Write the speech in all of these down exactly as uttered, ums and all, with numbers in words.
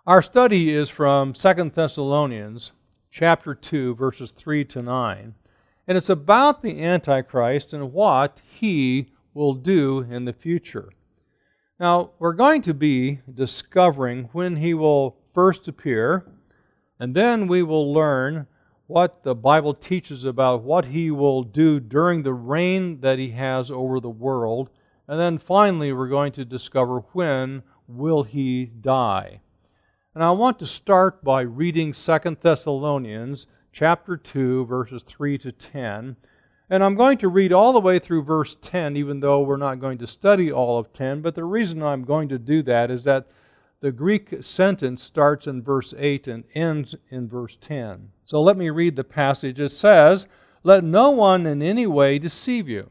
Our study is from Second Thessalonians chapter two, verses three to nine, and it's about the Antichrist and what he will do in the future. Now, we're going to be discovering when he will first appear, and then we will learn what the Bible teaches about what he will do during the reign that he has over the world, and then finally we're going to discover when will he die. And I want to start by reading Second Thessalonians chapter two, verses three to ten. And I'm going to read all the way through verse ten, even though we're not going to study all of ten. But the reason I'm going to do that is that the Greek sentence starts in verse eight and ends in verse ten. So let me read the passage. It says, "Let no one in any way deceive you,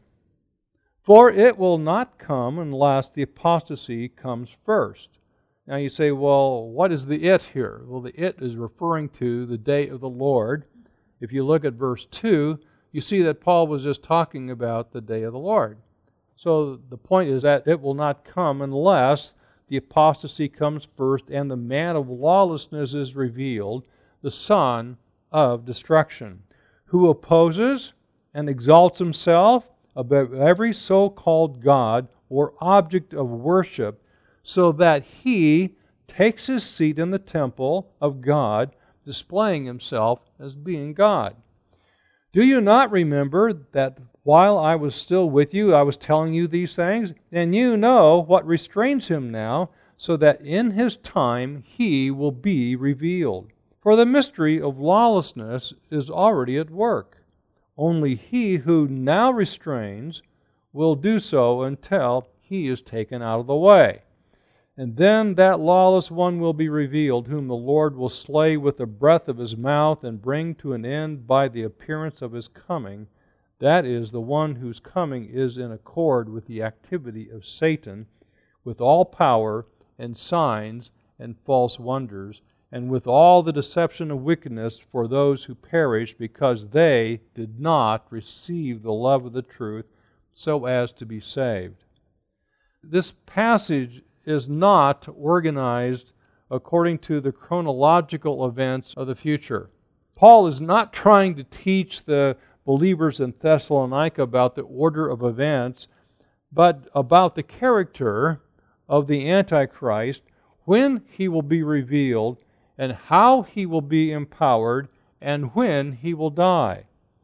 for it will not come unless the apostasy comes first." Now you say, well, what is the it here? Well, the it is referring to the day of the Lord. If you look at verse two, you see that Paul was just talking about the day of the Lord. So the point is that it will not come unless the apostasy comes first and the man of lawlessness is revealed, the son of destruction, who opposes and exalts himself above every so-called God or object of worship, so that he takes his seat in the temple of God, displaying himself as being God. Do you not remember that while I was still with you, I was telling you these things? And you know what restrains him now, so that in his time he will be revealed. For the mystery of lawlessness is already at work. Only he who now restrains will do so until he is taken out of the way. And then that lawless one will be revealed, whom the Lord will slay with the breath of his mouth and bring to an end by the appearance of his coming. That is, the one whose coming is in accord with the activity of Satan, with all power and signs and false wonders, and with all the deception of wickedness for those who perish, because they did not receive the love of the truth so as to be saved. This passage is not organized according to the chronological events of the future. Paul is not trying to teach the believers in Thessalonica about the order of events, but about the character of the Antichrist, when he will be revealed, and how he will be empowered, and when he will die.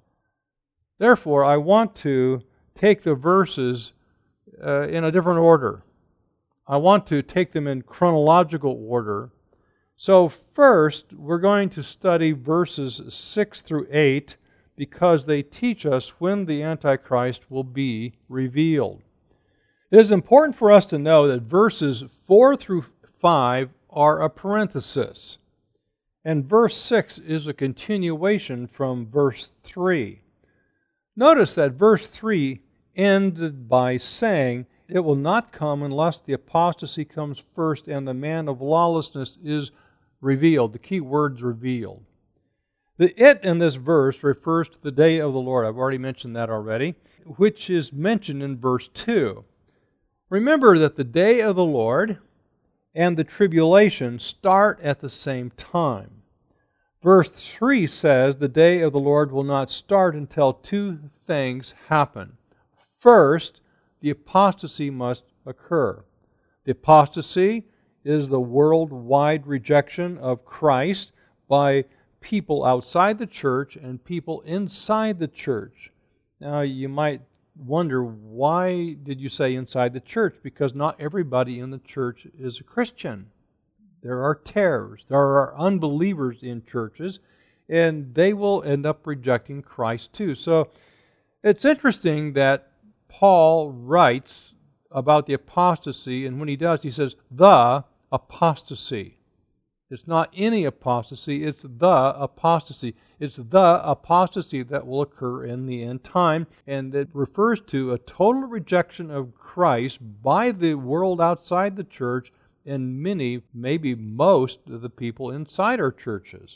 Therefore, I want to take the verses uh, in a different order. I want to take them in chronological order. So first, we're going to study verses six through eight because they teach us when the Antichrist will be revealed. It is important for us to know that verses four through five are a parenthesis, and verse six is a continuation from verse three. Notice that verse three ended by saying, "It will not come unless the apostasy comes first and the man of lawlessness is revealed." The key word's revealed. The it in this verse refers to the day of the Lord. I've already mentioned that already, which is mentioned in verse two. Remember that the day of the Lord and the tribulation start at the same time. Verse three says the day of the Lord will not start until two things happen. First, the apostasy must occur. The apostasy is the worldwide rejection of Christ by people outside the church and people inside the church. Now, you might wonder, why did you say inside the church? Because not everybody in the church is a Christian. There are tares, there are unbelievers in churches, and they will end up rejecting Christ too. So it's interesting that Paul writes about the apostasy, and when he does, he says, the apostasy. It's not any apostasy, it's the apostasy. It's the apostasy that will occur in the end time, and it refers to a total rejection of Christ by the world outside the church and many, maybe most of the people inside our churches.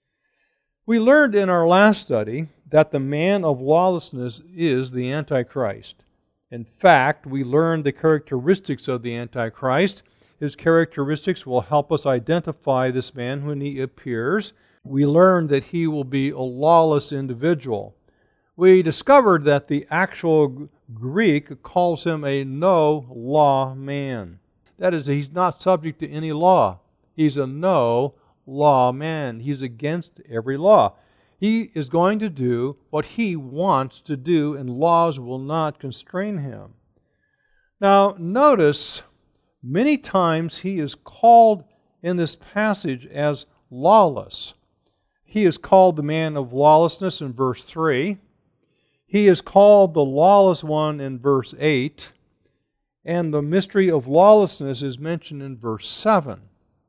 We learned in our last study that the man of lawlessness is the Antichrist. In fact, we learned the characteristics of the Antichrist his characteristics will help us identify this man when he appears. We learned that he will be a lawless individual. We discovered that the actual Greek calls him a no-law man. That is, he's not subject to any law. He's a no-law man. He's against every law. He is going to do what he wants to do, and laws will not constrain him. Now, notice, many times he is called in this passage as lawless. He is called the man of lawlessness in verse three. He is called the lawless one in verse eight. And the mystery of lawlessness is mentioned in verse seven.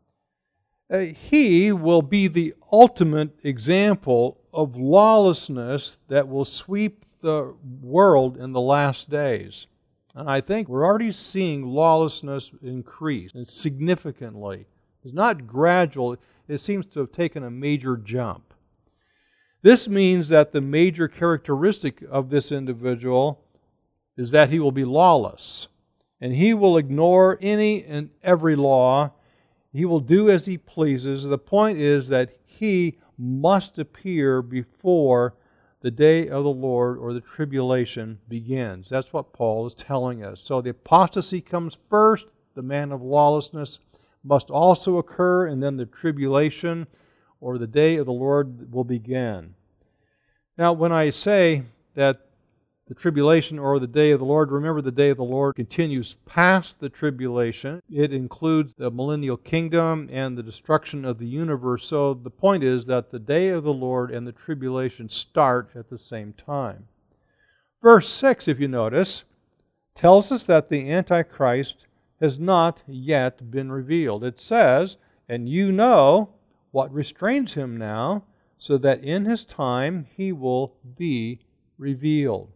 Uh, he will be the ultimate example of lawlessness that will sweep the world in the last days. And I think we're already seeing lawlessness increase significantly. It's not gradual. It seems to have taken a major jump. This means that the major characteristic of this individual is that he will be lawless. And he will ignore any and every law. He will do as he pleases. The point is that he must appear before the day of the Lord or the tribulation begins. That's what Paul is telling us. So the apostasy comes first. The man of lawlessness must also occur, and then the tribulation or the day of the Lord will begin. Now, when I say that the tribulation or the day of the Lord, remember the day of the Lord continues past the tribulation. It includes the millennial kingdom and the destruction of the universe. So the point is that the day of the Lord and the tribulation start at the same time. Verse six, if you notice, tells us that the Antichrist has not yet been revealed. It says, "And you know what restrains him now, so that in his time he will be revealed."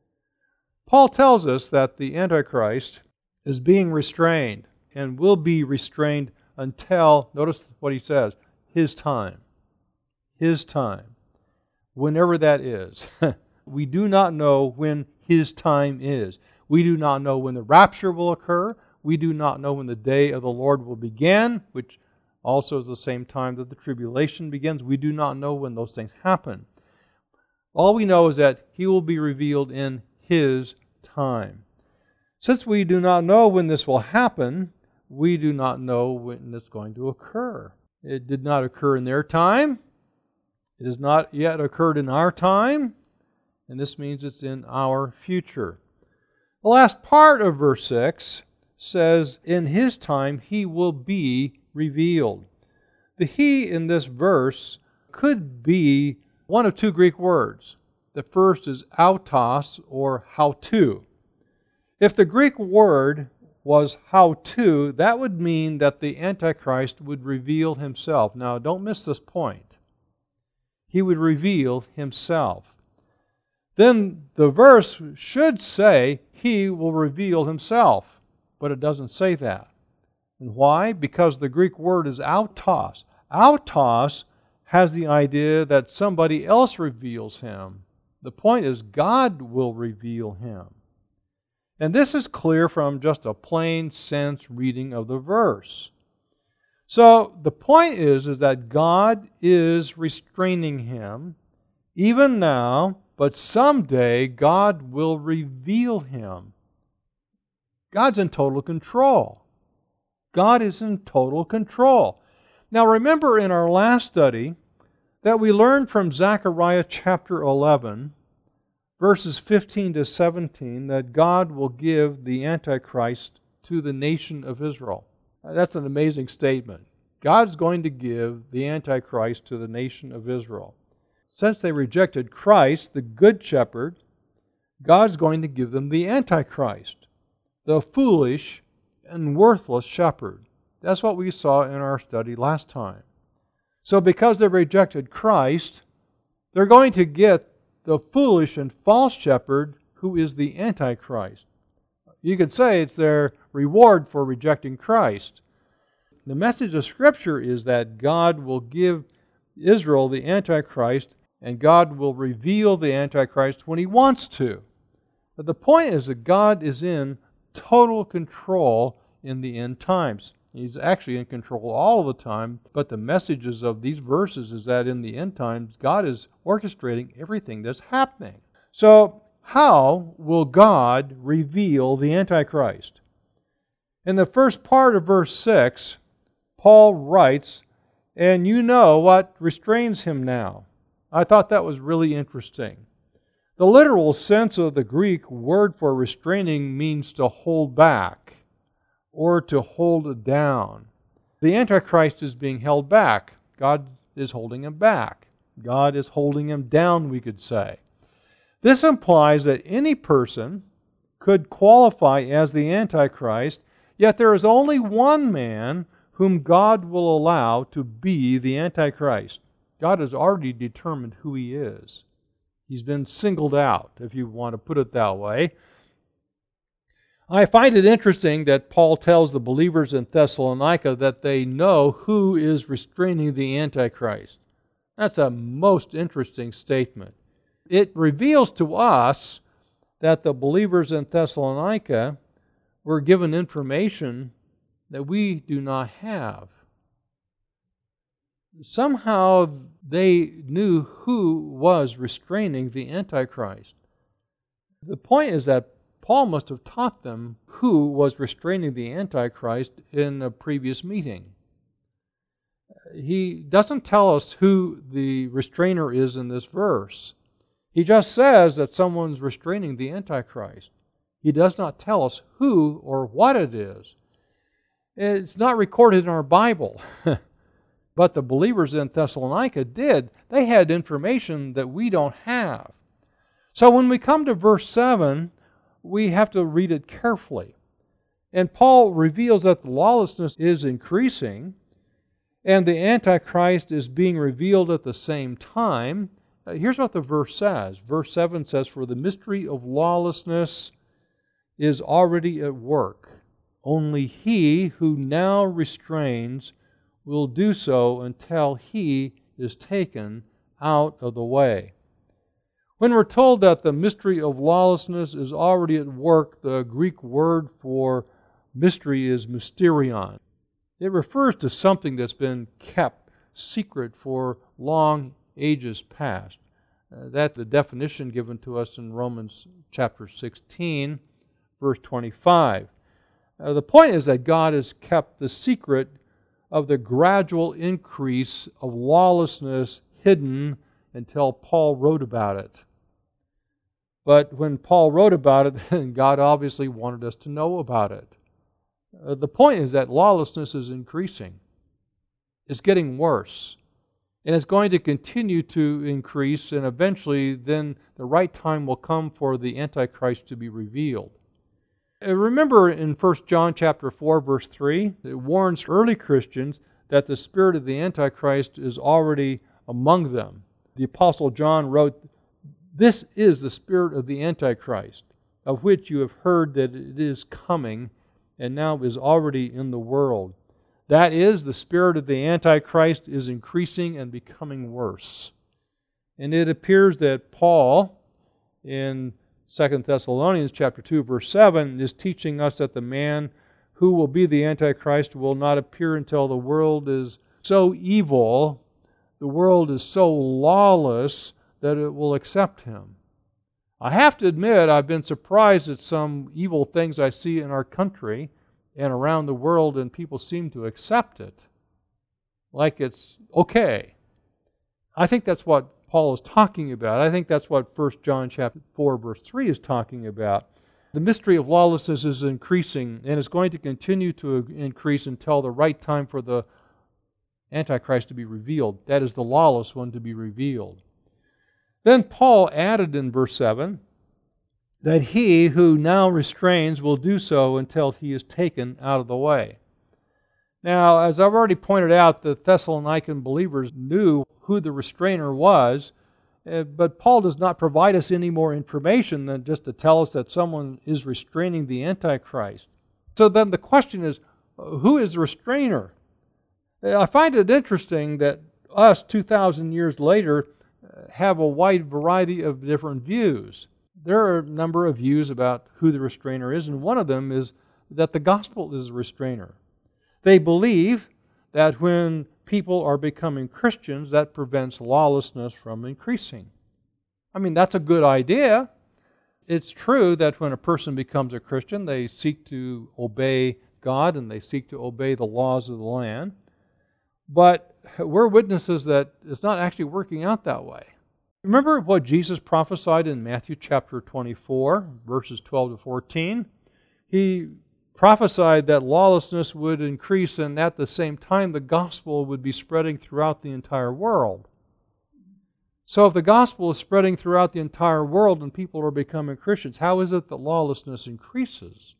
Paul tells us that the Antichrist is being restrained and will be restrained until, notice what he says, his time. His time. Whenever that is. We do not know when his time is. We do not know when the rapture will occur. We do not know when the day of the Lord will begin, which also is the same time that the tribulation begins. We do not know when those things happen. All we know is that he will be revealed in his time. Since we do not know when this will happen, we do not know when it's going to occur. It did not occur in their time. It has not yet occurred in our time, and this means it's in our future. The last part of verse six says, "In his time he will be revealed." The he in this verse could be one of two Greek words. The first is autos, or how to. If the Greek word was how to, that would mean that the Antichrist would reveal himself. Now, don't miss this point. He would reveal himself. Then the verse should say he will reveal himself, but it doesn't say that. And why? Because the Greek word is autos. Autos has the idea that somebody else reveals him. The point is, God will reveal him. And this is clear from just a plain sense reading of the verse. So the point is, is that God is restraining him even now, but someday God will reveal him. God's in total control. God is in total control. Now remember in our last study that we learned from Zechariah chapter eleven, verses fifteen to seventeen, that God will give the Antichrist to the nation of Israel. That's an amazing statement. God's going to give the Antichrist to the nation of Israel. Since they rejected Christ, the Good Shepherd, God's going to give them the Antichrist, the foolish and worthless shepherd. That's what we saw in our study last time. So because they rejected Christ, they're going to get the foolish and false shepherd who is the Antichrist. You could say it's their reward for rejecting Christ. The message of Scripture is that God will give Israel the Antichrist, and God will reveal the Antichrist when He wants to. But the point is that God is in total control in the end times. He's actually in control all the time, but the messages of these verses is that in the end times, God is orchestrating everything that's happening. So, how will God reveal the Antichrist? In the first part of verse six, Paul writes, "And you know what restrains him now." I thought that was really interesting. The literal sense of the Greek word for restraining means to hold back or to hold down. The Antichrist is being held back. God is holding him back. God is holding him down, we could say. This implies that any person could qualify as the Antichrist, yet there is only one man whom God will allow to be the Antichrist. God has already determined who he is. He's been singled out, if you want to put it that way. I find it interesting that Paul tells the believers in Thessalonica that they know who is restraining the Antichrist. That's a most interesting statement. It reveals to us that the believers in Thessalonica were given information that we do not have. Somehow they knew who was restraining the Antichrist. The point is that Paul must have taught them who was restraining the Antichrist in a previous meeting. He doesn't tell us who the restrainer is in this verse. He just says that someone's restraining the Antichrist. He does not tell us who or what it is. It's not recorded in our Bible. But the believers in Thessalonica did. They had information that we don't have. So when we come to verse seven, we have to read it carefully. And Paul reveals that the lawlessness is increasing, and the Antichrist is being revealed at the same time. Here's what the verse says. Verse seven says, "For the mystery of lawlessness is already at work. Only he who now restrains will do so until he is taken out of the way." When we're told that the mystery of lawlessness is already at work, the Greek word for mystery is mysterion. It refers to something that's been kept secret for long ages past. Uh, that's the definition given to us in Romans chapter sixteen, verse twenty-five. Uh, the point is that God has kept the secret of the gradual increase of lawlessness hidden until Paul wrote about it. But when Paul wrote about it, then God obviously wanted us to know about it. Uh, the point is that lawlessness is increasing. It's getting worse. And it's going to continue to increase, and eventually then the right time will come for the Antichrist to be revealed. Uh, remember in First John chapter four, verse three, it warns early Christians that the spirit of the Antichrist is already among them. The Apostle John wrote, "This is the spirit of the Antichrist, of which you have heard that it is coming, and now is already in the world." That is, the spirit of the Antichrist is increasing and becoming worse. And it appears that Paul, in Second Thessalonians chapter two, verse seven, is teaching us that the man who will be the Antichrist will not appear until the world is so evil, the world is so lawless, that it will accept him. I have to admit, I've been surprised at some evil things I see in our country and around the world, and people seem to accept it like it's okay. I think that's what Paul is talking about. I think that's what First John chapter four, verse three is talking about. The mystery of lawlessness is increasing, and it's going to continue to increase until the right time for the Antichrist to be revealed. That is, the lawless one to be revealed. Then Paul added in verse seven that he who now restrains will do so until he is taken out of the way. Now, as I've already pointed out, the Thessalonican believers knew who the restrainer was, but Paul does not provide us any more information than just to tell us that someone is restraining the Antichrist. So then the question is, who is the restrainer? I find it interesting that us, two thousand years later, have a wide variety of different views. There are a number of views about who the restrainer is, and one of them is that the gospel is the restrainer. They believe that when people are becoming Christians, that prevents lawlessness from increasing. I mean, that's a good idea. It's true that when a person becomes a Christian, they seek to obey God and they seek to obey the laws of the land. But we're witnesses that it's not actually working out that way. Remember what Jesus prophesied in Matthew chapter twenty-four, verses twelve to fourteen? He prophesied that lawlessness would increase, and at the same time the gospel would be spreading throughout the entire world. So if the gospel is spreading throughout the entire world and people are becoming Christians, how is it that lawlessness increases?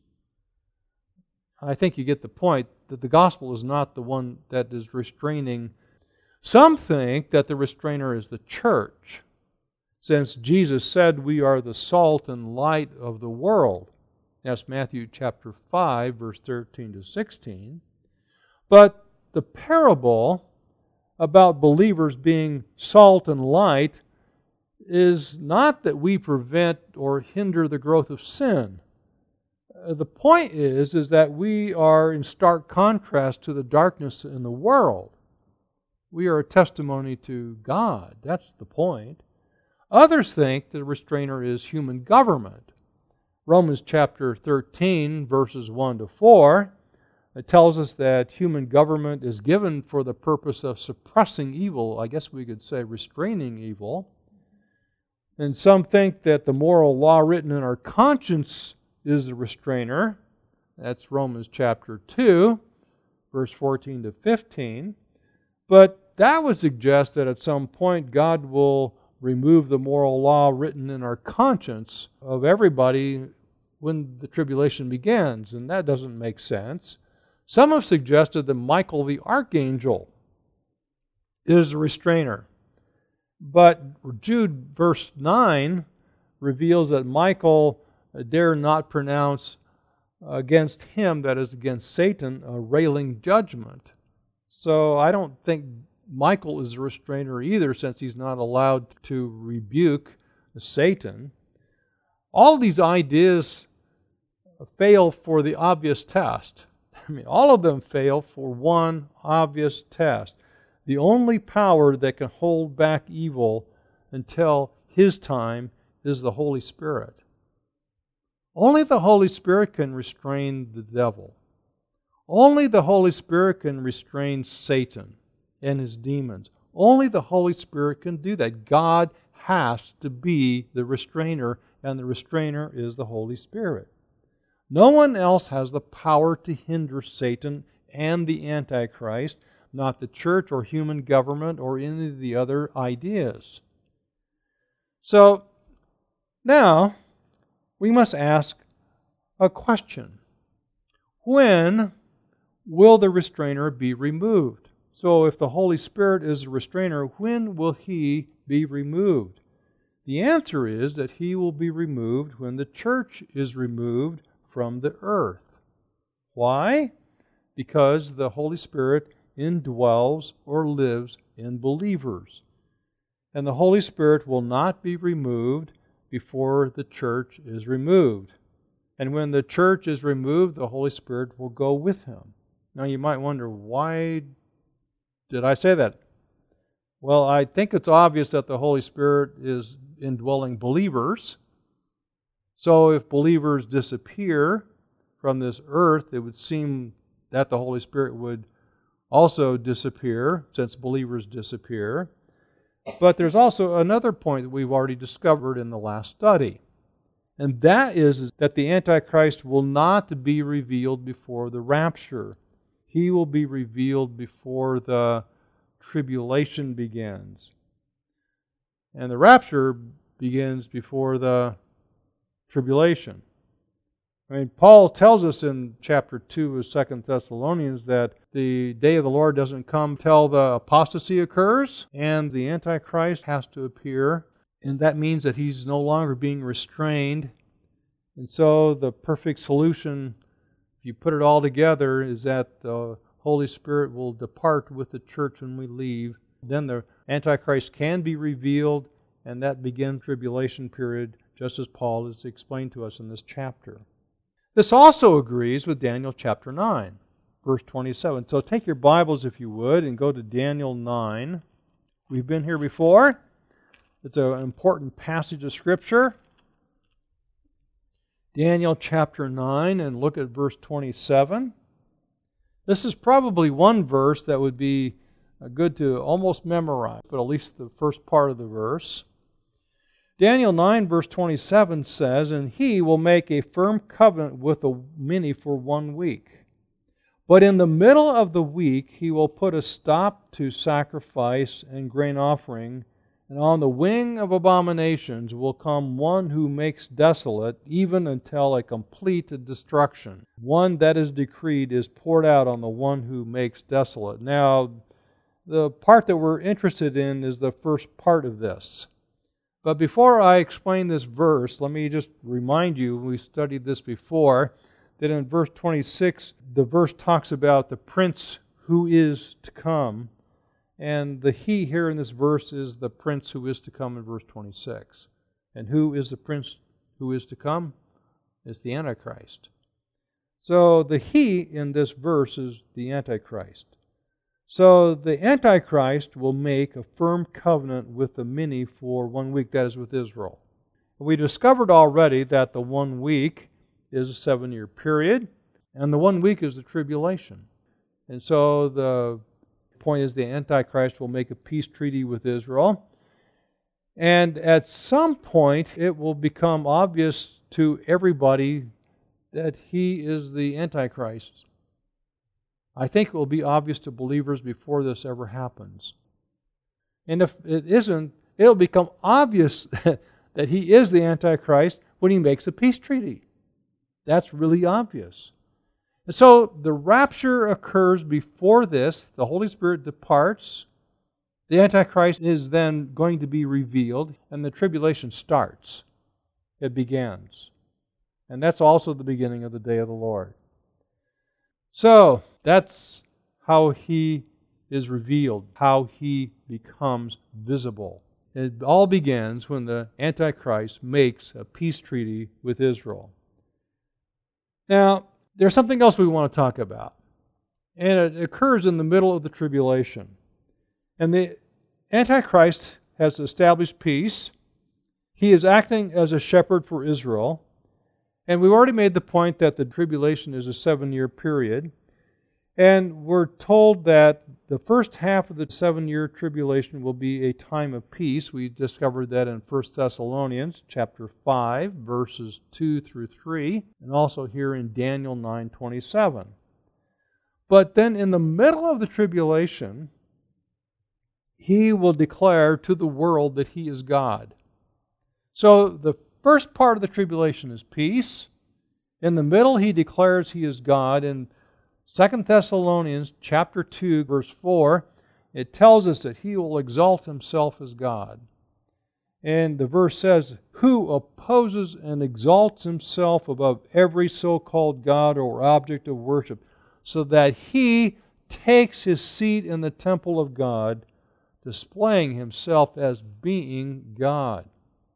I think you get the point that the gospel is not the one that is restraining. Some think that the restrainer is the church, since Jesus said we are the salt and light of the world. That's Matthew chapter five, verse thirteen to sixteen. But the parable about believers being salt and light is not that we prevent or hinder the growth of sin. The point is, is that we are in stark contrast to the darkness in the world. We are a testimony to God. That's the point. Others think the restrainer is human government. Romans chapter thirteen, verses one to four, it tells us that human government is given for the purpose of suppressing evil. I guess we could say restraining evil. And some think that the moral law written in our conscience is the restrainer. That's Romans chapter two, verse fourteen to fifteen. But that would suggest that at some point God will remove the moral law written in our conscience of everybody when the tribulation begins, and that doesn't make sense. Some have suggested that Michael the archangel is the restrainer. But Jude verse nine reveals that Michael dare not pronounce against him, that is against Satan, a railing judgment. So I don't think Michael is the restrainer either, since he's not allowed to rebuke Satan. All these ideas fail for the obvious test. I mean, all of them fail for one obvious test. The only power that can hold back evil until His time is the Holy Spirit. Only the Holy Spirit can restrain the devil. Only the Holy Spirit can restrain Satan and his demons. Only the Holy Spirit can do that. God has to be the restrainer, and the restrainer is the Holy Spirit. No one else has the power to hinder Satan and the Antichrist, not the church or human government or any of the other ideas. So, now, we must ask a question. When will the restrainer be removed? So if the Holy Spirit is the restrainer, when will He be removed? The answer is that He will be removed when the church is removed from the earth. Why? Because the Holy Spirit indwells or lives in believers. And the Holy Spirit will not be removed before the church is removed. And when the church is removed, the Holy Spirit will go with Him. Now you might wonder, why did I say that? Well, I think it's obvious that the Holy Spirit is indwelling believers. So if believers disappear from this earth, it would seem that the Holy Spirit would also disappear, since believers disappear. But there's also another point that we've already discovered in the last study. And that is that the Antichrist will not be revealed before the rapture. He will be revealed before the tribulation begins. And the rapture begins before the tribulation. I mean, Paul tells us in chapter two of Second Thessalonians that the day of the Lord doesn't come till the apostasy occurs, and the Antichrist has to appear, and that means that he's no longer being restrained. And so the perfect solution, if you put it all together, is that the Holy Spirit will depart with the church when we leave. Then the Antichrist can be revealed, and that begins tribulation period, just as Paul has explained to us in this chapter. This also agrees with Daniel chapter nine. verse twenty-seven. So take your Bibles, if you would, and go to Daniel nine. We've been here before. It's an important passage of Scripture. Daniel chapter nine, and look at verse twenty-seven. This is probably one verse that would be good to almost memorize, but at least the first part of the verse. Daniel nine verse twenty-seven says, "And he will make a firm covenant with the many for one week. But in the middle of the week he will put a stop to sacrifice and grain offering, and on the wing of abominations will come one who makes desolate, even until a complete destruction. One that is decreed is poured out on the one who makes desolate." Now, the part that we're interested in is the first part of this. But before I explain this verse, let me just remind you, we studied this before, that in verse twenty-six, the verse talks about the prince who is to come. And the he here in this verse is the prince who is to come in verse twenty-six. And who is the prince who is to come? It's the Antichrist. So the he in this verse is the Antichrist. So the Antichrist will make a firm covenant with the many for one week, that is with Israel. We discovered already that the one week is a seven-year period, and the one week is the tribulation. And so the point is the Antichrist will make a peace treaty with Israel, and at some point it will become obvious to everybody that he is the Antichrist. I think it will be obvious to believers before this ever happens. And if it isn't, it'll become obvious that he is the Antichrist when he makes a peace treaty. That's really obvious. And so the rapture occurs before this. The Holy Spirit departs. The Antichrist is then going to be revealed, and the tribulation starts. It begins. And that's also the beginning of the day of the Lord. So, that's how he is revealed, how he becomes visible. It all begins when the Antichrist makes a peace treaty with Israel. Now, there's something else we want to talk about. And it occurs in the middle of the tribulation. And the Antichrist has established peace. He is acting as a shepherd for Israel. And we've already made the point that the tribulation is a seven-year period. And we're told that the first half of the seven-year tribulation will be a time of peace. We discovered that in First Thessalonians chapter five, verses two through three, and also here in Daniel nine twenty-seven. But then in the middle of the tribulation, he will declare to the world that he is God. So the first part of the tribulation is peace. In the middle, he declares he is God. In Second Thessalonians chapter two, verse four, it tells us that he will exalt himself as God. And the verse says, "Who opposes and exalts himself above every so-called God or object of worship, so that he takes his seat in the temple of God, displaying himself as being God."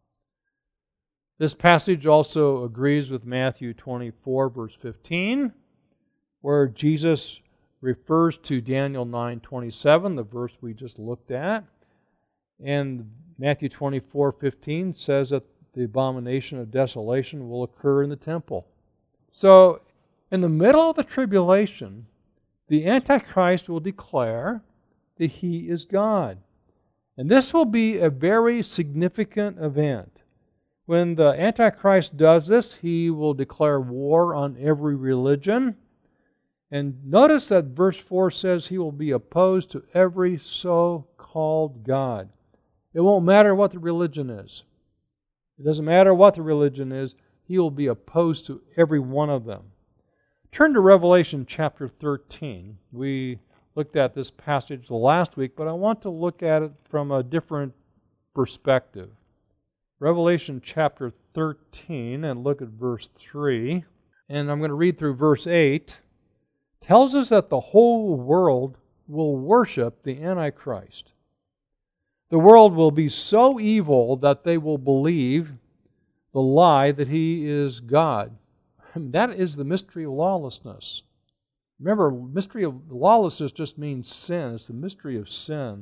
This passage also agrees with Matthew twenty-four, verse fifteen, where Jesus refers to Daniel nine twenty-seven, the verse we just looked at. And Matthew twenty-four fifteen says that the abomination of desolation will occur in the temple. So, in the middle of the tribulation, the Antichrist will declare that he is God. And this will be a very significant event. When the Antichrist does this, he will declare war on every religion. And notice that verse four says he will be opposed to every so-called God. It won't matter what the religion is. It doesn't matter what the religion is, he will be opposed to every one of them. Turn to Revelation chapter thirteen. We looked at this passage last week, but I want to look at it from a different perspective. Revelation chapter thirteen, and look at verse three. And I'm going to read through verse eight. Tells us that the whole world will worship the Antichrist. The world will be so evil that they will believe the lie that he is God. That is the mystery of lawlessness. Remember, mystery of lawlessness just means sin. It's the mystery of sin.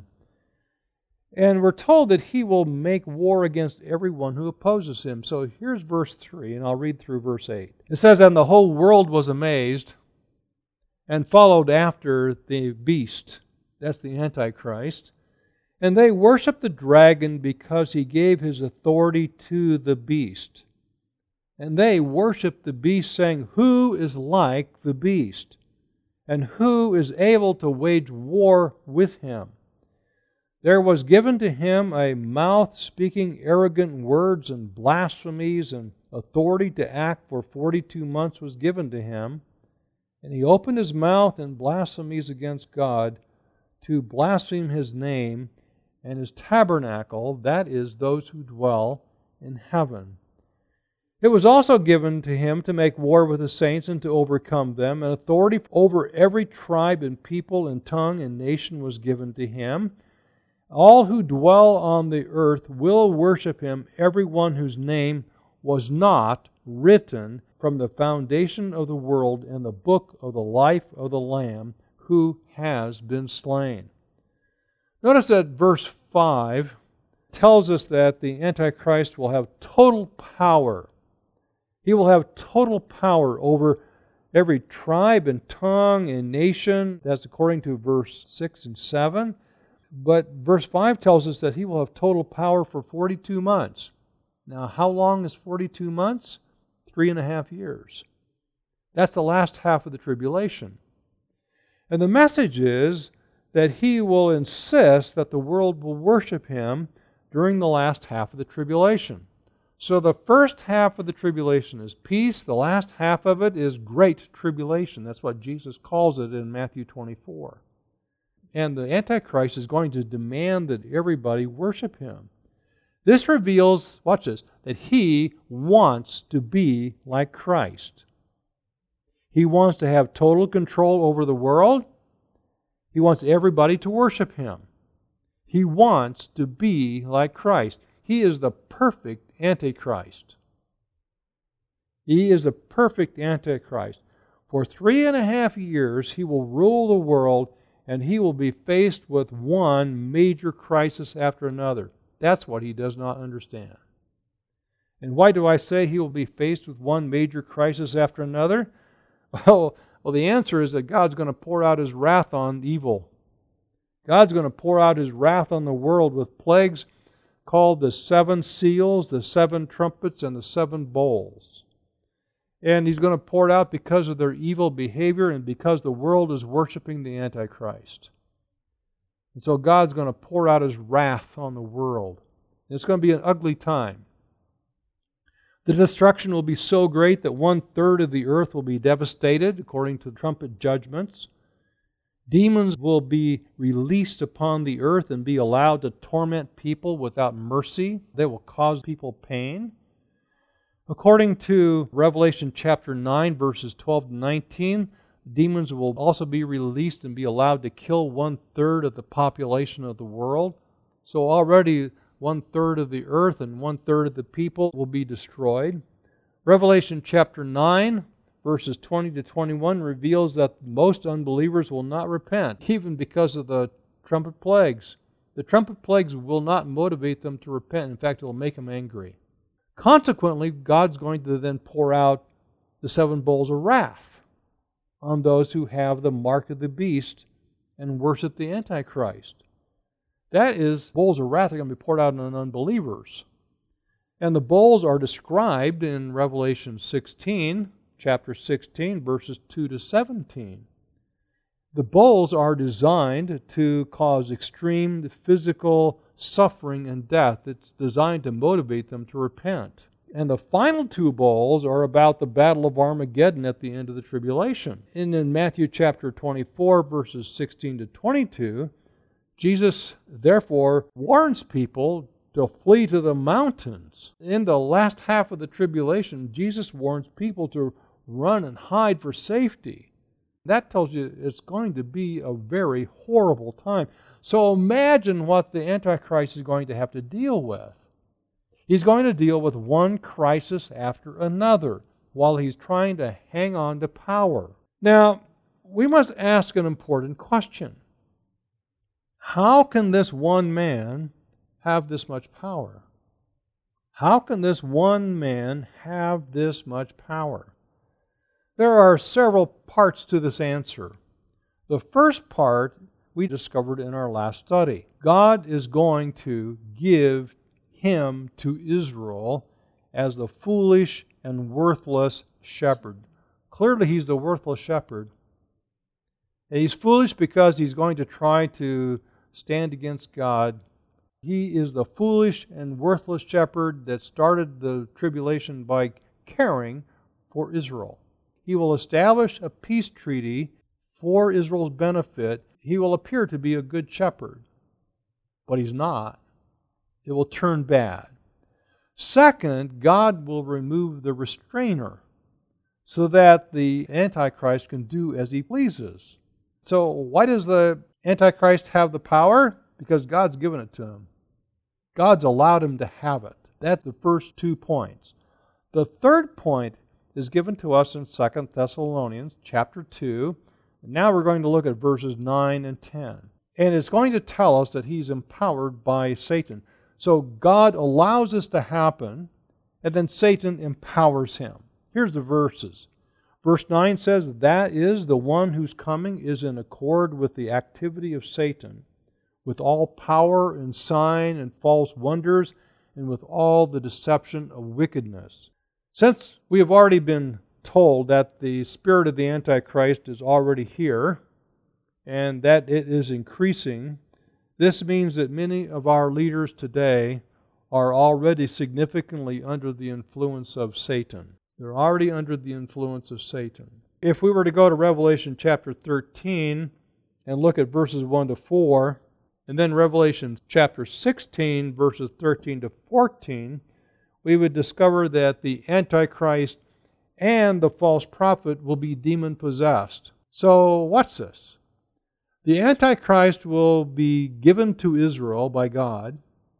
And we're told that he will make war against everyone who opposes him. So here's verse three, and I'll read through verse eight. It says, "And the whole world was amazed and followed after the beast." That's the Antichrist. "And they worshiped the dragon because he gave his authority to the beast. And they worshiped the beast, saying, 'Who is like the beast? And who is able to wage war with him?' There was given to him a mouth speaking arrogant words and blasphemies, and authority to act for forty-two months was given to him. And he opened his mouth in blasphemies against God, to blaspheme his name and his tabernacle, that is, those who dwell in heaven. It was also given to him to make war with the saints and to overcome them, and authority over every tribe and people and tongue and nation was given to him. All who dwell on the earth will worship him, everyone whose name was not written from the foundation of the world in the book of the life of the Lamb who has been slain." Notice that verse five tells us that the Antichrist will have total power. He will have total power over every tribe and tongue and nation. That's according to verse six and seven. But verse five tells us that he will have total power for forty-two months. Now, how long is forty-two months? Three and a half years. That's the last half of the tribulation. And the message is that he will insist that the world will worship him during the last half of the tribulation. So the first half of the tribulation is peace. The last half of it is great tribulation. That's what Jesus calls it in Matthew twenty-four. And the Antichrist is going to demand that everybody worship him. This reveals, watch this, that he wants to be like Christ. He wants to have total control over the world. He wants everybody to worship him. He wants to be like Christ. He is the perfect Antichrist. He is the perfect Antichrist. For three and a half years, he will rule the world, and he will be faced with one major crisis after another. That's what he does not understand. And why do I say he will be faced with one major crisis after another? Well, well, the answer is that God's going to pour out his wrath on evil. God's going to pour out his wrath on the world with plagues called the seven seals, the seven trumpets, and the seven bowls. And he's going to pour it out because of their evil behavior and because the world is worshiping the Antichrist. And so God's going to pour out his wrath on the world. And it's going to be an ugly time. The destruction will be so great that one-third of the earth will be devastated, according to trumpet judgments. Demons will be released upon the earth and be allowed to torment people without mercy. They will cause people pain. According to Revelation chapter nine, verses twelve to nineteen, demons will also be released and be allowed to kill one-third of the population of the world. So already one-third of the earth and one-third of the people will be destroyed. Revelation chapter nine, verses twenty to twenty-one, reveals that most unbelievers will not repent, even because of the trumpet plagues. The trumpet plagues will not motivate them to repent. In fact, it will make them angry. Consequently, God's going to then pour out the seven bowls of wrath on those who have the mark of the beast and worship the Antichrist. That is, bowls of wrath are going to be poured out on unbelievers. And the bowls are described in Revelation sixteen, chapter sixteen, verses two to seventeen. The bowls are designed to cause extreme physical suffering and death. It's designed to motivate them to repent. And the final two bowls are about the battle of Armageddon at the end of the tribulation. And in Matthew chapter twenty-four, verses sixteen to twenty-two, Jesus therefore warns people to flee to the mountains. In the last half of the tribulation, Jesus warns people to run and hide for safety. That tells you it's going to be a very horrible time. So imagine what the Antichrist is going to have to deal with. He's going to deal with one crisis after another while he's trying to hang on to power. Now, we must ask an important question. How can this one man have this much power? How can this one man have this much power? There are several parts to this answer. The first part we discovered in our last study. God is going to give him to Israel as the foolish and worthless shepherd. Clearly, he's the worthless shepherd. And he's foolish because he's going to try to stand against God. He is the foolish and worthless shepherd that started the tribulation by caring for Israel. He will establish a peace treaty for Israel's benefit. He will appear to be a good shepherd, but he's not. It will turn bad. Second, God will remove the restrainer so that the Antichrist can do as he pleases. So why does the Antichrist have the power? Because God's given it to him. God's allowed him to have it. That's the first two points. The third point is given to us in Second Thessalonians chapter two. And now we're going to look at verses nine and ten. And it's going to tell us that he's empowered by Satan. So God allows this to happen, and then Satan empowers him. Here's the verses. Verse nine says, "That is, the one whose coming is in accord with the activity of Satan, with all power and sign and false wonders, and with all the deception of wickedness." Since we have already been told that the spirit of the Antichrist is already here, and that it is increasing, this means that many of our leaders today are already significantly under the influence of Satan. They're already under the influence of Satan. If we were to go to Revelation chapter thirteen and look at verses one to four, and then Revelation chapter sixteen, verses thirteen to fourteen, we would discover that the Antichrist and the false prophet will be demon-possessed. So, what's this? The Antichrist will be given to Israel by God.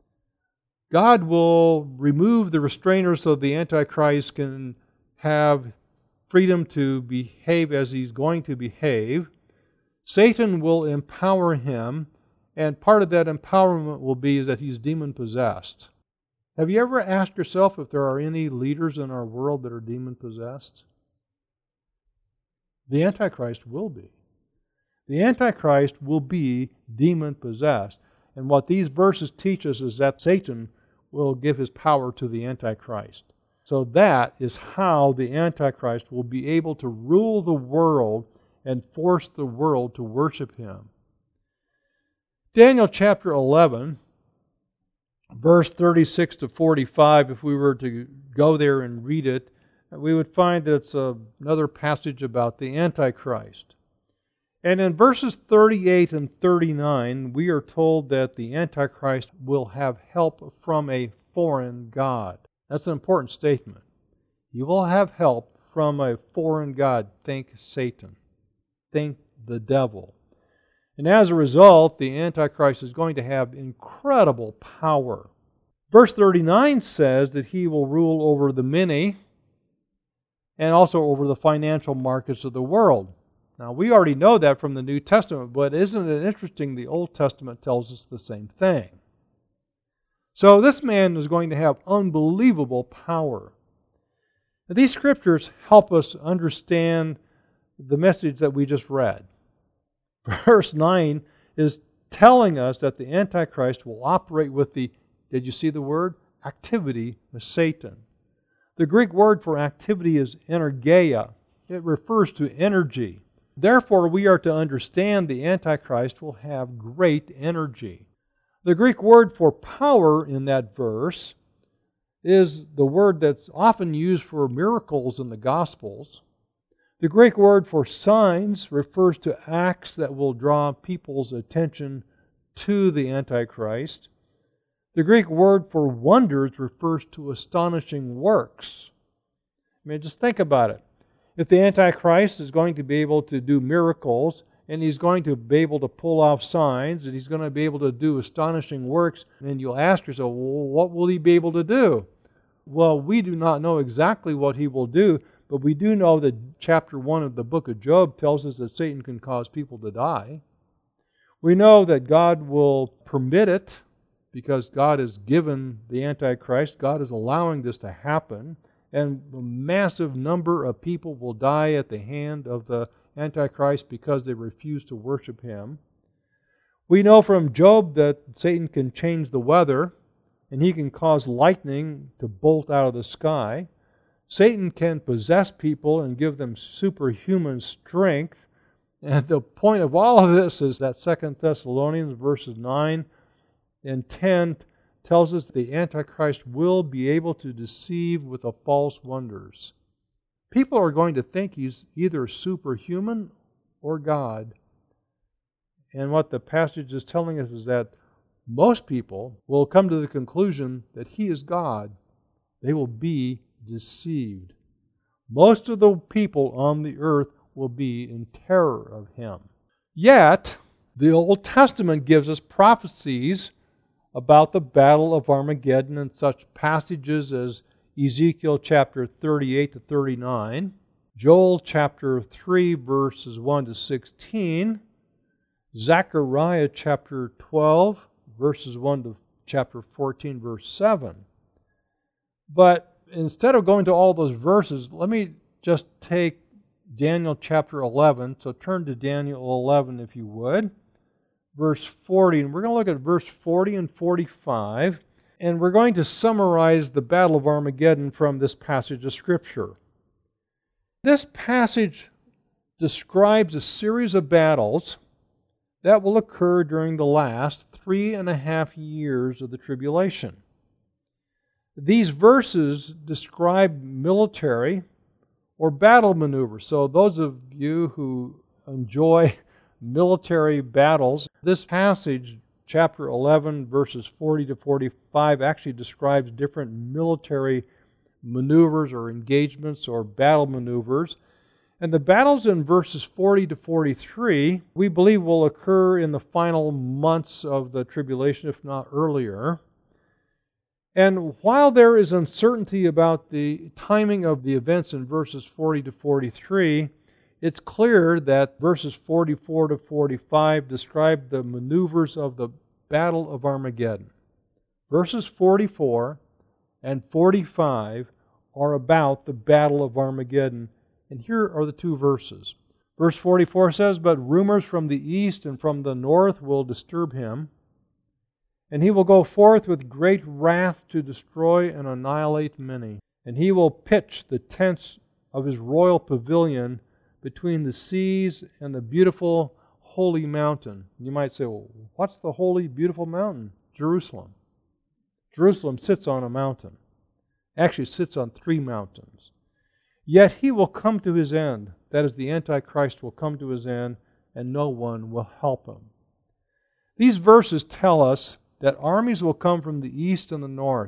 God will remove the restrainers so the Antichrist can have freedom to behave as he's going to behave. Satan will empower him, and part of that empowerment will be is that he's demon-possessed. Have you ever asked yourself if there are any leaders in our world that are demon-possessed? The Antichrist will be. The Antichrist will be demon-possessed. And what these verses teach us is that Satan will give his power to the Antichrist. So that is how the Antichrist will be able to rule the world and force the world to worship him. Daniel chapter eleven, verse thirty-six to forty-five, if we were to go there and read it, we would find that it's another passage about the Antichrist. And in verses thirty-eight and thirty-nine, we are told that the Antichrist will have help from a foreign god. That's an important statement. He will have help from a foreign god. Think Satan. Think the devil. And as a result, the Antichrist is going to have incredible power. Verse thirty-nine says that he will rule over the many and also over the financial markets of the world. Now, we already know that from the New Testament, but isn't it interesting the Old Testament tells us the same thing? So this man is going to have unbelievable power. Now, these scriptures help us understand the message that we just read. Verse nine is telling us that the Antichrist will operate with the, did you see the word? Activity of Satan. The Greek word for activity is energeia. It refers to energy. Therefore, we are to understand the Antichrist will have great energy. The Greek word for power in that verse is the word that's often used for miracles in the Gospels. The Greek word for signs refers to acts that will draw people's attention to the Antichrist. The Greek word for wonders refers to astonishing works. I mean, just think about it. If the Antichrist is going to be able to do miracles, and he's going to be able to pull off signs, and he's going to be able to do astonishing works, and you'll ask yourself, well, what will he be able to do? Well, we do not know exactly what he will do, But we do know that chapter one of the book of Job tells us that Satan can cause people to die. We know that God will permit it because God has given the Antichrist. God is allowing this to happen. And a massive number of people will die at the hand of the Antichrist because they refuse to worship him. We know from Job that Satan can change the weather, and he can cause lightning to bolt out of the sky. Satan can possess people and give them superhuman strength. And the point of all of this is that Second Thessalonians verses nine and ten tells us the Antichrist will be able to deceive with the false wonders. People are going to think he's either superhuman or God. And what the passage is telling us is that most people will come to the conclusion that he is God. They will be deceived. Most of the people on the earth will be in terror of him. Yet, the Old Testament gives us prophecies about the battle of Armageddon in such passages as Ezekiel chapter thirty-eight to thirty-nine, Joel chapter three verses one to sixteen, Zechariah chapter twelve verses one to chapter fourteen verse seven. But instead of going to all those verses, let me just take Daniel chapter eleven. So turn to Daniel eleven if you would. Verse forty, and we're going to look at verse forty and forty-five, and we're going to summarize the Battle of Armageddon from this passage of Scripture. This passage describes a series of battles that will occur during the last three and a half years of the tribulation. These verses describe military or battle maneuvers. So those of you who enjoy military battles, this passage, chapter eleven, verses forty to forty-five, actually describes different military maneuvers or engagements or battle maneuvers. And the battles in verses forty to forty-three, we believe will occur in the final months of the tribulation, if not earlier. And while there is uncertainty about the timing of the events in verses forty to forty-three, it's clear that verses forty-four to forty-five describe the maneuvers of the Battle of Armageddon. Verses forty-four and forty-five are about the Battle of Armageddon. And here are the two verses. Verse forty-four says, "But rumors from the east and from the north will disturb him, and he will go forth with great wrath to destroy and annihilate many. And he will pitch the tents of his royal pavilion between the seas and the beautiful holy mountain." You might say, well, what's the holy, beautiful mountain? Jerusalem. Jerusalem sits on a mountain. Actually sits on three mountains. "Yet he will come to his end." That is, the Antichrist will come to his end, and no one will help him. These verses tell us that armies will come from the east and the north.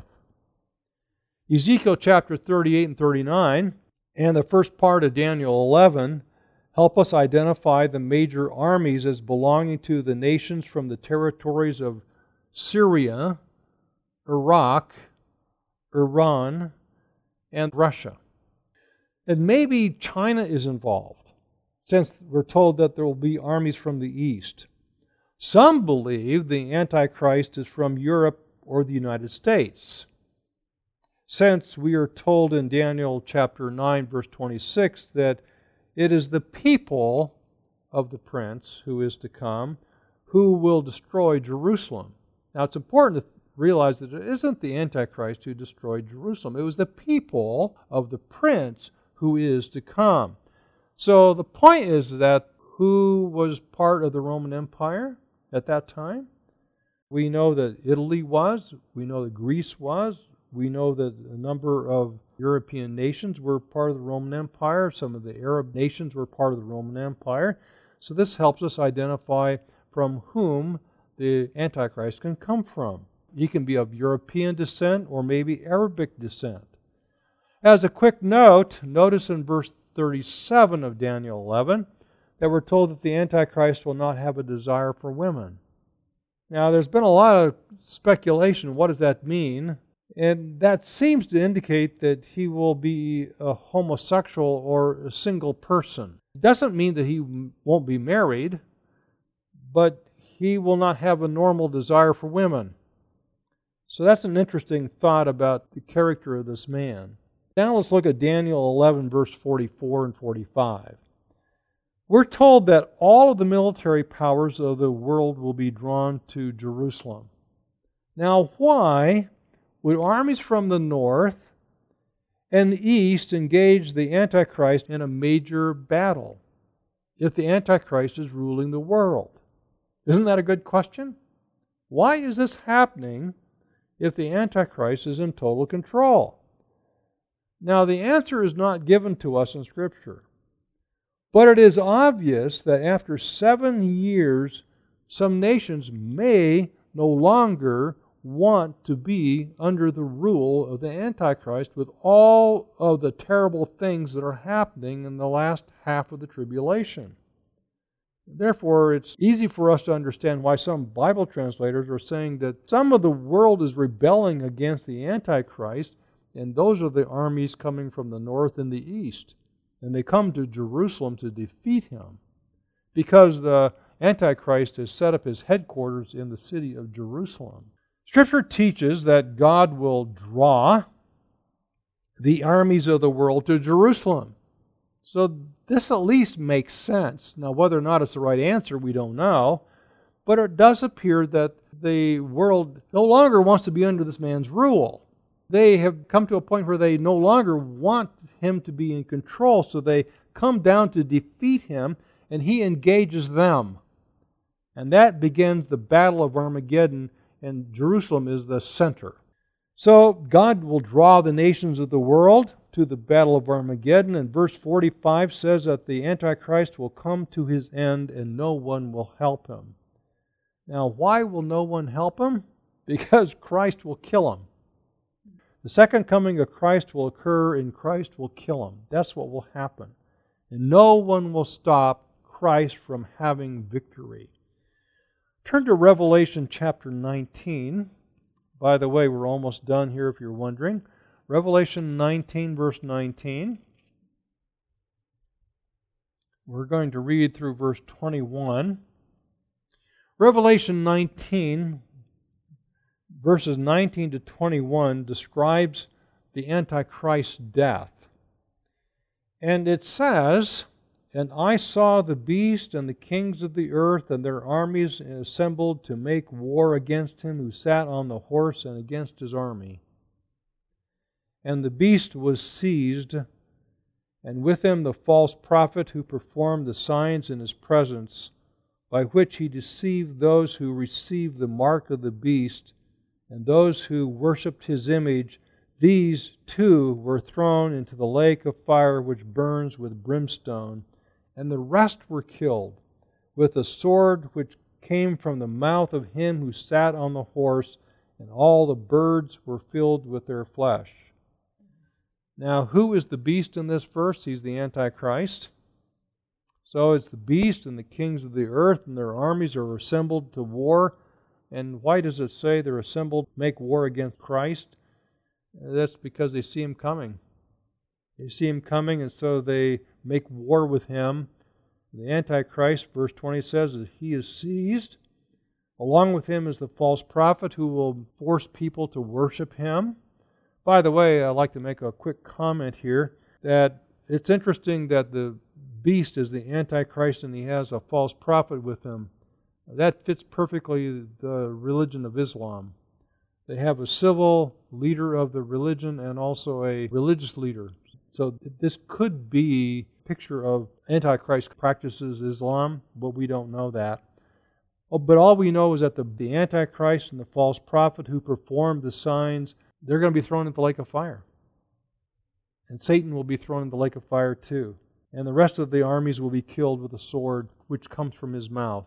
Ezekiel chapter thirty-eight and thirty-nine and the first part of Daniel eleven help us identify the major armies as belonging to the nations from the territories of Syria, Iraq, Iran, and Russia. And maybe China is involved, since we're told that there will be armies from the east. Some believe the Antichrist is from Europe or the United States, since we are told in Daniel chapter nine, verse twenty-six, that it is the people of the prince who is to come who will destroy Jerusalem. Now it's important to realize that it isn't the Antichrist who destroyed Jerusalem. It was the people of the prince who is to come. So the point is that who was part of the Roman Empire at that time? We know that Italy was. We know that Greece was. We know that a number of European nations were part of the Roman Empire. Some of the Arab nations were part of the Roman Empire. So this helps us identify from whom the Antichrist can come from. He can be of European descent or maybe Arabic descent. As a quick note, notice in verse thirty-seven of Daniel eleven that we're told that the Antichrist will not have a desire for women. Now, there's been a lot of speculation. What does that mean? And that seems to indicate that he will be a homosexual or a single person. It doesn't mean that he won't be married, but he will not have a normal desire for women. So that's an interesting thought about the character of this man. Now let's look at Daniel eleven, verse forty-four and forty-five. We're told that all of the military powers of the world will be drawn to Jerusalem. Now, why would armies from the north and the east engage the Antichrist in a major battle if the Antichrist is ruling the world? Isn't that a good question? Why is this happening if the Antichrist is in total control? Now, the answer is not given to us in Scripture. But it is obvious that after seven years, some nations may no longer want to be under the rule of the Antichrist with all of the terrible things that are happening in the last half of the tribulation. Therefore, it's easy for us to understand why some Bible translators are saying that some of the world is rebelling against the Antichrist, and those are the armies coming from the north and the east. And they come to Jerusalem to defeat him because the Antichrist has set up his headquarters in the city of Jerusalem. Scripture teaches that God will draw the armies of the world to Jerusalem. So this at least makes sense. Now, whether or not it's the right answer, we don't know. But it does appear that the world no longer wants to be under this man's rule. They have come to a point where they no longer want him to be in control, so they come down to defeat him, and he engages them. And that begins the Battle of Armageddon, and Jerusalem is the center. So God will draw the nations of the world to the Battle of Armageddon, and verse forty-five says that the Antichrist will come to his end and no one will help him. Now, why will no one help him? Because Christ will kill him. The second coming of Christ will occur and Christ will kill him. That's what will happen. And no one will stop Christ from having victory. Turn to Revelation chapter nineteen. By the way, we're almost done here if you're wondering. Revelation nineteen, verse nineteen. We're going to read through verse twenty-one. Revelation nineteen, verses nineteen to twenty-one, describes the Antichrist's death. And it says, "And I saw the beast and the kings of the earth and their armies assembled to make war against him who sat on the horse and against his army. And the beast was seized, and with him the false prophet who performed the signs in his presence, by which he deceived those who received the mark of the beast, and those who worshipped his image. These too were thrown into the lake of fire which burns with brimstone, and the rest were killed with a sword which came from the mouth of him who sat on the horse, and all the birds were filled with their flesh." Now, who is the beast in this verse? He's the Antichrist. So it's the beast and the kings of the earth and their armies are assembled to war. And why does it say they're assembled to make war against Christ? That's because they see him coming. They see him coming, and so they make war with him. The Antichrist, verse twenty says, that he is seized. Along with him is the false prophet who will force people to worship him. By the way, I'd like to make a quick comment here that it's interesting that the beast is the Antichrist and he has a false prophet with him. That fits perfectly the religion of Islam. They have a civil leader of the religion and also a religious leader. So this could be a picture of Antichrist practices Islam, but we don't know that. Oh, but all we know is that the, the Antichrist and the false prophet who performed the signs, they're going to be thrown into the lake of fire. And Satan will be thrown into the lake of fire too. And the rest of the armies will be killed with a sword which comes from his mouth.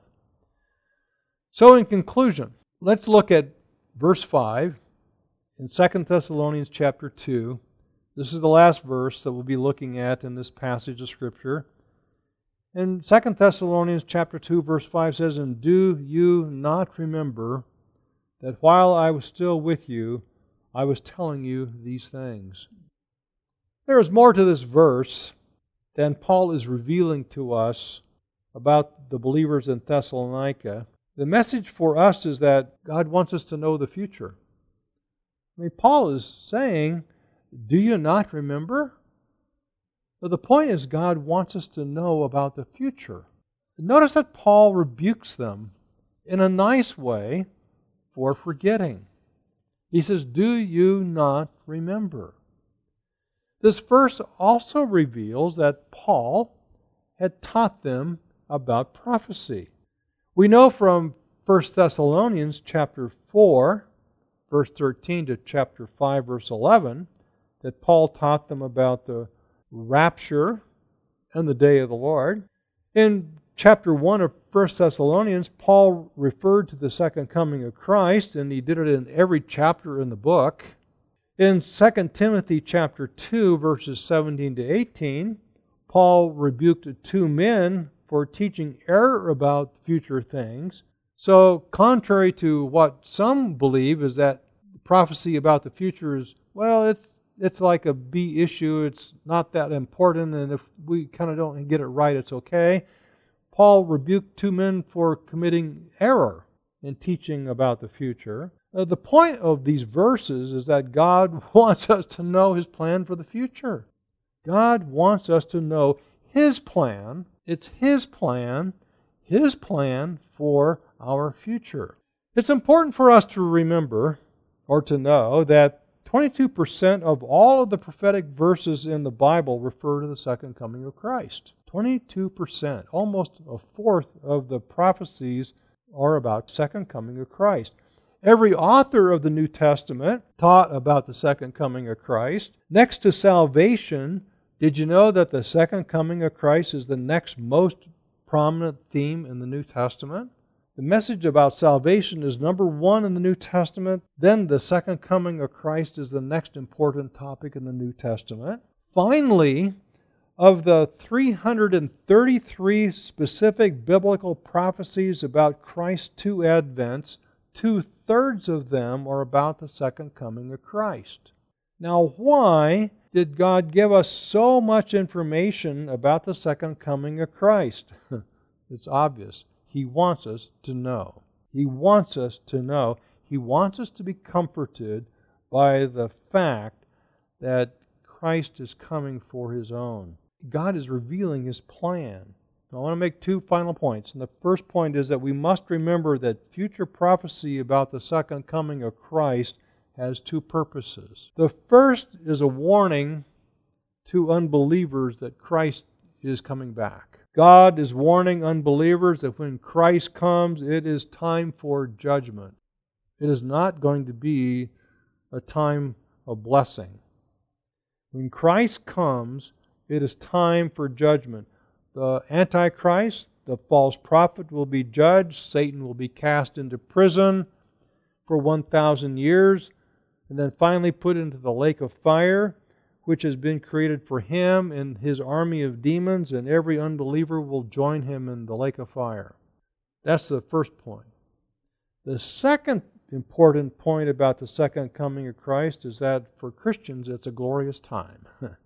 So in conclusion, let's look at verse five in Second Thessalonians chapter two. This is the last verse that we'll be looking at in this passage of Scripture. And Second Thessalonians chapter two, verse five says, "And do you not remember that while I was still with you, I was telling you these things. There is more to this verse than Paul is revealing to us about the believers in Thessalonica. The message for us is that God wants us to know the future. I mean, Paul is saying, do you not remember? But the point is, God wants us to know about the future. Notice that Paul rebukes them in a nice way for forgetting. He says, do you not remember? This verse also reveals that Paul had taught them about prophecy. We know from First Thessalonians chapter four, verse thirteen to chapter five, verse eleven, that Paul taught them about the rapture and the day of the Lord. In chapter one of First Thessalonians, Paul referred to the second coming of Christ, and he did it in every chapter in the book. In Second Timothy chapter two, verses seventeen to eighteen, Paul rebuked two men for teaching error about future things. So, contrary to what some believe, is that prophecy about the future is, well, it's it's like a B issue, it's not that important, and if we kind of don't get it right, it's okay. Paul rebuked two men for committing error in teaching about the future. Uh, the point of these verses is that God wants us to know His plan for the future. God wants us to know His plan. It's His plan, His plan for our future. It's important for us to remember or to know that twenty-two percent of all of the prophetic verses in the Bible refer to the second coming of Christ. twenty-two percent, almost a fourth of the prophecies are about second coming of Christ. Every author of the New Testament taught about the second coming of Christ. Next to salvation, did you know that the second coming of Christ is the next most prominent theme in the New Testament? The message about salvation is number one in the New Testament. Then the second coming of Christ is the next important topic in the New Testament. Finally, of the three hundred thirty-three specific biblical prophecies about Christ's two advents, two-thirds of them are about the second coming of Christ. Now, why did God give us so much information about the second coming of Christ? It's obvious. He wants us to know. He wants us to know. He wants us to be comforted by the fact that Christ is coming for His own. God is revealing His plan. I want to make two final points. And the first point is that we must remember that future prophecy about the second coming of Christ has two purposes. The first is a warning to unbelievers that Christ is coming back. God is warning unbelievers that when Christ comes, it is time for judgment. It is not going to be a time of blessing. When Christ comes, it is time for judgment. The Antichrist, the false prophet, will be judged. Satan will be cast into prison for one thousand years, and then finally put into the lake of fire, which has been created for him and his army of demons, and every unbeliever will join him in the lake of fire. That's the first point. The second important point about the second coming of Christ is that for Christians it's a glorious time.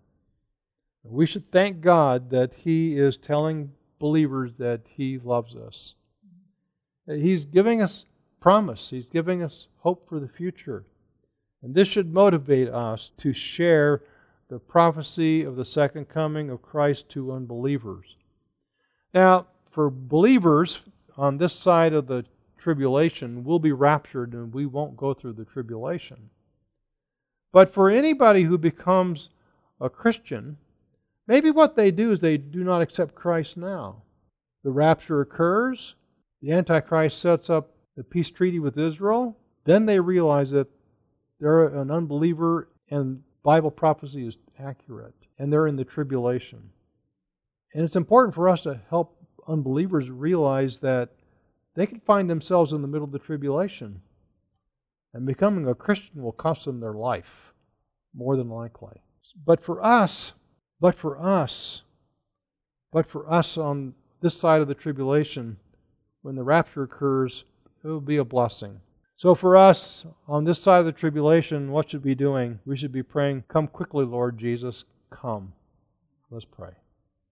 We should thank God that He is telling believers that He loves us. He's giving us promise. He's giving us hope for the future. And this should motivate us to share the prophecy of the second coming of Christ to unbelievers. Now, for believers on this side of the tribulation, we'll be raptured and we won't go through the tribulation. But for anybody who becomes a Christian, maybe what they do is they do not accept Christ now. The rapture occurs, the Antichrist sets up the peace treaty with Israel, then they realize that they're an unbeliever and Bible prophecy is accurate, and they're in the tribulation. And it's important for us to help unbelievers realize that they can find themselves in the middle of the tribulation, and becoming a Christian will cost them their life, more than likely. But for us, But for us, but for us on this side of the tribulation, when the rapture occurs, it will be a blessing. So for us, on this side of the tribulation, what should we be doing? We should be praying, come quickly, Lord Jesus, come. Let's pray.